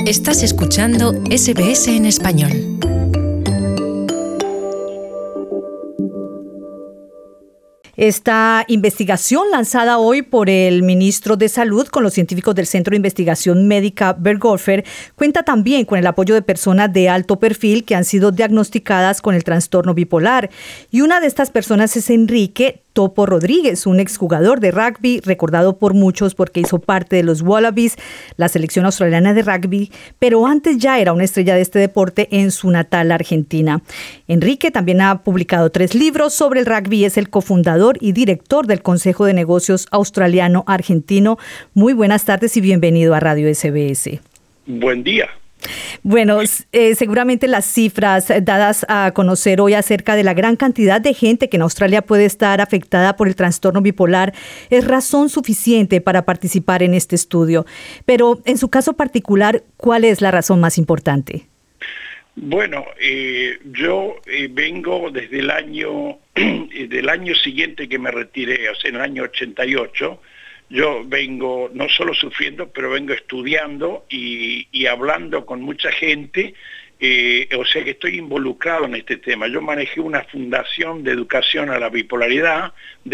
Estás escuchando SBS en español. Esta investigación lanzada hoy por el ministro de Salud con los científicos del Centro de Investigación Médica Berghofer cuenta también con el apoyo de personas de alto perfil que han sido diagnosticadas con el trastorno bipolar. Y una de estas personas es Enrique Topo Rodríguez, un exjugador de rugby recordado por muchos porque hizo parte de los Wallabies, la selección australiana de rugby, pero antes ya era una estrella de este deporte en su natal Argentina. Enrique también ha publicado 3 libros sobre el rugby, es el cofundador y director del Consejo de Negocios Australiano-Argentino. Muy buenas tardes y bienvenido a Radio SBS. Buen día. Bueno, seguramente las cifras dadas a conocer hoy acerca de la gran cantidad de gente que en Australia puede estar afectada por el trastorno bipolar es razón suficiente para participar en este estudio. Pero en su caso particular, ¿cuál es la razón más importante? Bueno, yo vengo desde el año siguiente que me retiré, o sea, en el año 88. Yo vengo no solo sufriendo, pero vengo estudiando y hablando con mucha gente, o sea que estoy involucrado en este tema. Yo manejé una fundación de educación a la bipolaridad,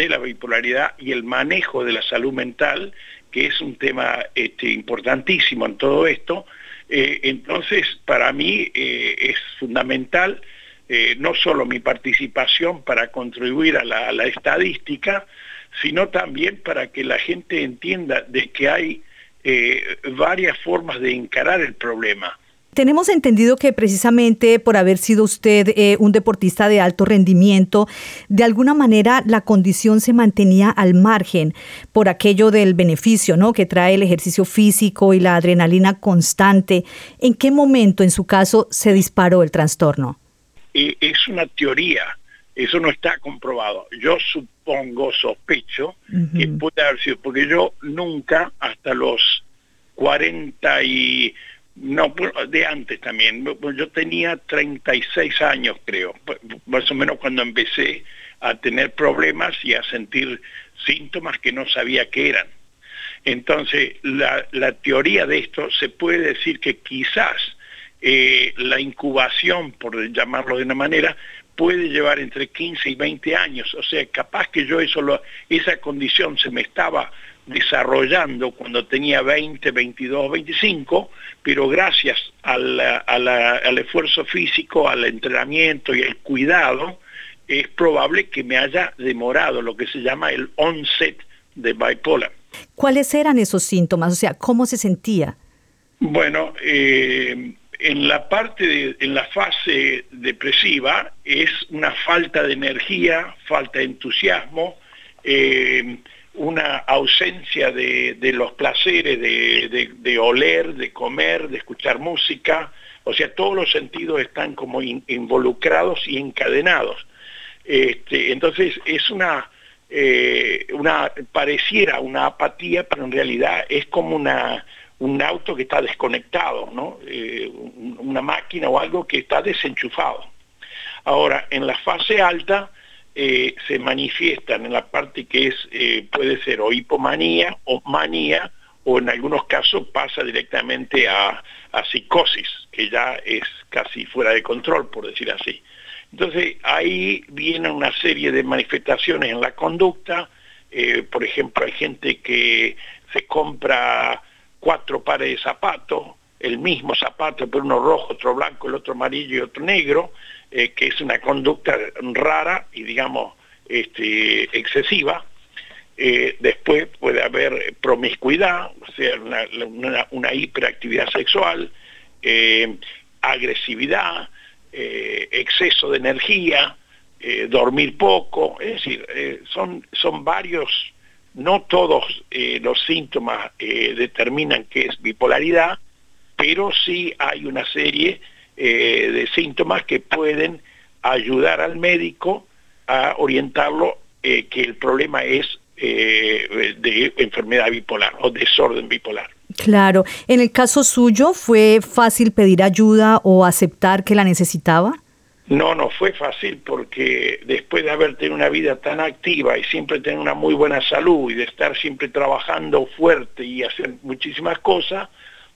y el manejo de la salud mental, que es un tema importantísimo en todo esto. Entonces, para mí es fundamental no solo mi participación para contribuir a la estadística, sino también para que la gente entienda de que hay varias formas de encarar el problema. Tenemos entendido que precisamente por haber sido usted un deportista de alto rendimiento, de alguna manera la condición se mantenía al margen por aquello del beneficio, ¿no?, que trae el ejercicio físico y la adrenalina constante. ¿En qué momento, en su caso, se disparó el trastorno? Es una teoría. Eso no está comprobado. Yo sospecho que puede haber sido, porque yo nunca, hasta los 40 de antes también, yo tenía 36 años creo, más o menos cuando empecé a tener problemas y a sentir síntomas que no sabía qué eran. Entonces, la teoría de esto se puede decir que quizás la incubación, por llamarlo de una manera, puede llevar entre 15 y 20 años, o sea, capaz que yo esa condición se me estaba desarrollando cuando tenía 20, 22, 25, pero gracias al esfuerzo físico, al entrenamiento y al cuidado, es probable que me haya demorado lo que se llama el onset de bipolar. ¿Cuáles eran esos síntomas? O sea, ¿cómo se sentía? Bueno, en la fase depresiva es una falta de energía, falta de entusiasmo, una ausencia de los placeres de oler, de comer, de escuchar música. O sea, todos los sentidos están como involucrados y encadenados. Entonces es pareciera una apatía, pero en realidad es como un auto que está desconectado, ¿no? Una máquina o algo que está desenchufado. Ahora, en la fase alta se manifiestan en la parte que puede ser o hipomanía o manía, o en algunos casos pasa directamente a psicosis, que ya es casi fuera de control, por decir así. Entonces, ahí viene una serie de manifestaciones en la conducta. Por ejemplo, hay gente que se compra 4 pares de zapatos, el mismo zapato, pero uno rojo, otro blanco, el otro amarillo y otro negro, que es una conducta rara y, digamos, excesiva. Después puede haber promiscuidad, o sea, una hiperactividad sexual, agresividad, exceso de energía, dormir poco. Es decir, son varios. No todos los síntomas determinan que es bipolaridad, pero sí hay una serie de síntomas que pueden ayudar al médico a orientarlo que el problema es de enfermedad bipolar o desorden bipolar. Claro. En el caso suyo, ¿fue fácil pedir ayuda o aceptar que la necesitaba? No fue fácil, porque después de haber tenido una vida tan activa y siempre tener una muy buena salud y de estar siempre trabajando fuerte y hacer muchísimas cosas,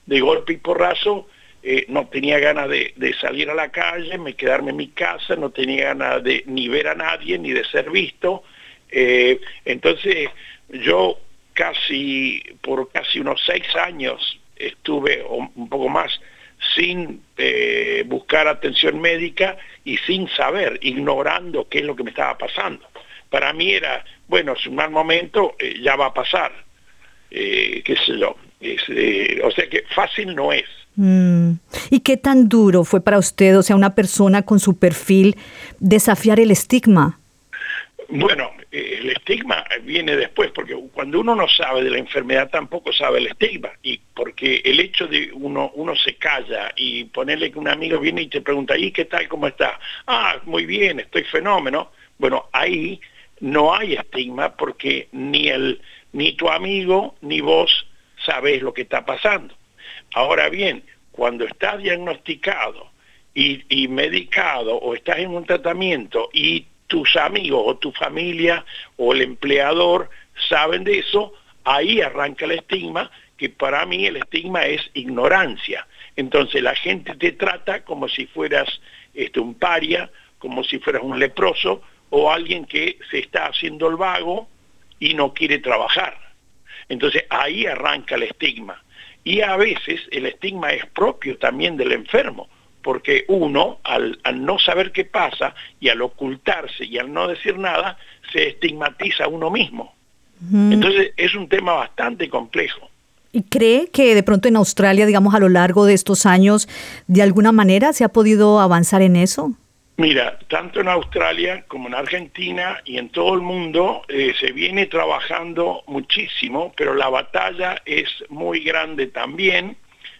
de golpe y porrazo, no tenía ganas de salir a la calle, quedarme en mi casa, no tenía ganas de ni ver a nadie, ni de ser visto. Entonces yo por casi unos 6 años estuve, un poco más, sin buscar atención médica y sin saber, ignorando qué es lo que me estaba pasando. Para mí era, bueno, es un mal momento, ya va a pasar, qué sé yo. O sea que fácil no es. ¿Y qué tan duro fue para usted, o sea, una persona con su perfil, desafiar el estigma? Bueno, el estigma viene después, porque cuando uno no sabe de la enfermedad tampoco sabe el estigma, y porque el hecho de uno se calla y ponerle que un amigo viene y te pregunta, ¿y qué tal, cómo está? Ah, muy bien, estoy fenómeno. Bueno, ahí no hay estigma porque ni tu amigo ni vos sabés lo que está pasando. Ahora bien, cuando estás diagnosticado y medicado o estás en un tratamiento y tus amigos o tu familia o el empleador saben de eso, ahí arranca el estigma, que para mí el estigma es ignorancia. Entonces la gente te trata como si fueras un paria, como si fueras un leproso o alguien que se está haciendo el vago y no quiere trabajar. Entonces ahí arranca el estigma. Y a veces el estigma es propio también del enfermo, porque uno, al no saber qué pasa y al ocultarse y al no decir nada, se estigmatiza a uno mismo. Entonces es un tema bastante complejo. ¿Y cree que de pronto en Australia, digamos, a lo largo de estos años, de alguna manera se ha podido avanzar en eso? Mira, tanto en Australia como en Argentina y en todo el mundo se viene trabajando muchísimo, pero la batalla es muy grande también,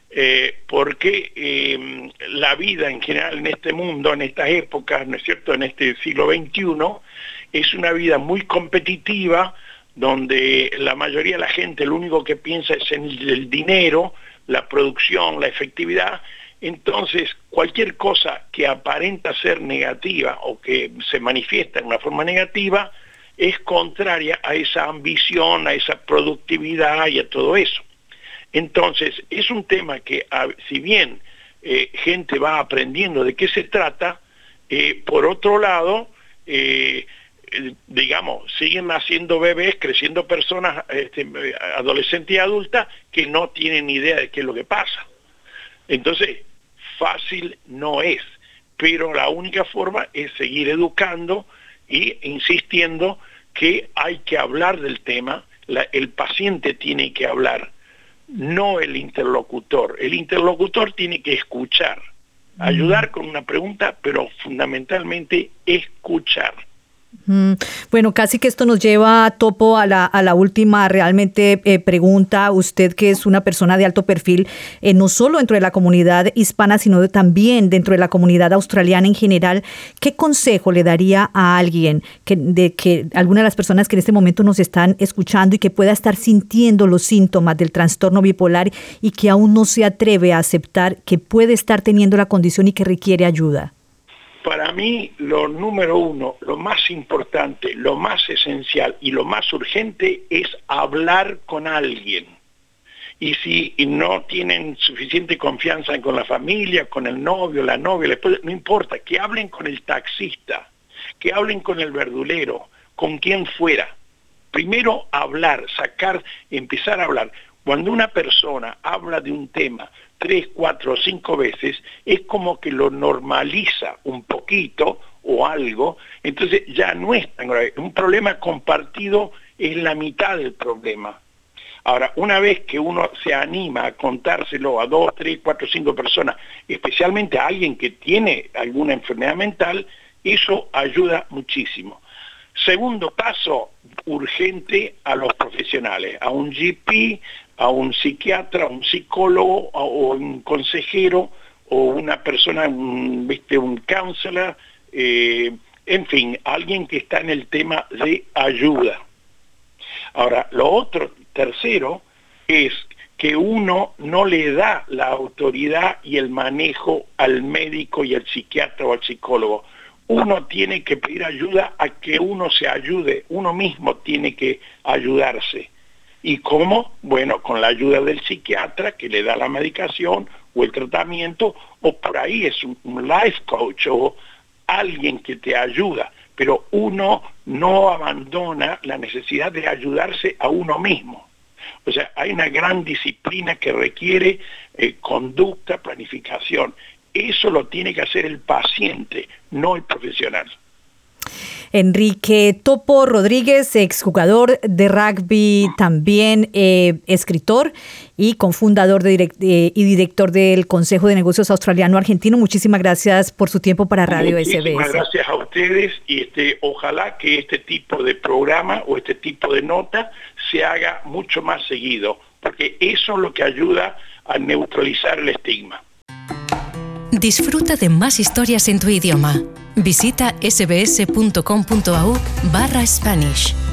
porque la vida en general en este mundo, en estas épocas, ¿no es cierto?, en este siglo XXI, es una vida muy competitiva, donde la mayoría de la gente lo único que piensa es en el dinero, la producción, la efectividad. Entonces, cualquier cosa que aparenta ser negativa o que se manifiesta en una forma negativa es contraria a esa ambición, a esa productividad y a todo eso. Entonces, es un tema que, si bien gente va aprendiendo de qué se trata, por otro lado, digamos, siguen naciendo bebés, creciendo personas, adolescentes y adultas, que no tienen ni idea de qué es lo que pasa. Entonces, fácil no es, pero la única forma es seguir educando e insistiendo que hay que hablar del tema, el paciente tiene que hablar, no el interlocutor. El interlocutor tiene que escuchar, ayudar con una pregunta, pero fundamentalmente escuchar. Bueno, casi que esto nos lleva a topo a la última realmente pregunta. Usted, que es una persona de alto perfil, no solo dentro de la comunidad hispana, sino también dentro de la comunidad australiana en general, ¿qué consejo le daría a alguien, alguna de las personas que en este momento nos están escuchando y que pueda estar sintiendo los síntomas del trastorno bipolar y que aún no se atreve a aceptar que puede estar teniendo la condición y que requiere ayuda? Para mí, lo número uno, lo más importante, lo más esencial y lo más urgente es hablar con alguien. Y si no tienen suficiente confianza con la familia, con el novio, la novia, la esposa, no importa, que hablen con el taxista, que hablen con el verdulero, con quien fuera. Primero hablar, empezar a hablar. Cuando una persona habla de un tema 3, 4 o 5 veces, es como que lo normaliza un poquito o algo, entonces ya no es tan grave. Un problema compartido es la mitad del problema. Ahora, una vez que uno se anima a contárselo a 2, 3, 4, 5 personas, especialmente a alguien que tiene alguna enfermedad mental, eso ayuda muchísimo. Segundo paso, urgente, a los profesionales, a un GP, a un psiquiatra, a un psicólogo, o un consejero, o una persona, un counselor, en fin, alguien que está en el tema de ayuda. Ahora, lo otro, tercero, es que uno no le da la autoridad y el manejo al médico y al psiquiatra o al psicólogo. Uno tiene que pedir ayuda a que uno se ayude, uno mismo tiene que ayudarse. ¿Y cómo? Bueno, con la ayuda del psiquiatra que le da la medicación o el tratamiento, o por ahí es un life coach o alguien que te ayuda, pero uno no abandona la necesidad de ayudarse a uno mismo. O sea, hay una gran disciplina que requiere conducta, planificación. Eso lo tiene que hacer el paciente, no el profesional. Enrique Topo Rodríguez, exjugador de rugby, también escritor y cofundador y director del Consejo de Negocios Australiano-Argentino. Muchísimas gracias por su tiempo para Radio SBS. Muchísimas gracias a ustedes y ojalá que este tipo de programa o este tipo de nota se haga mucho más seguido, porque eso es lo que ayuda a neutralizar el estigma. Disfruta de más historias en tu idioma. Visita sbs.com.au/Spanish.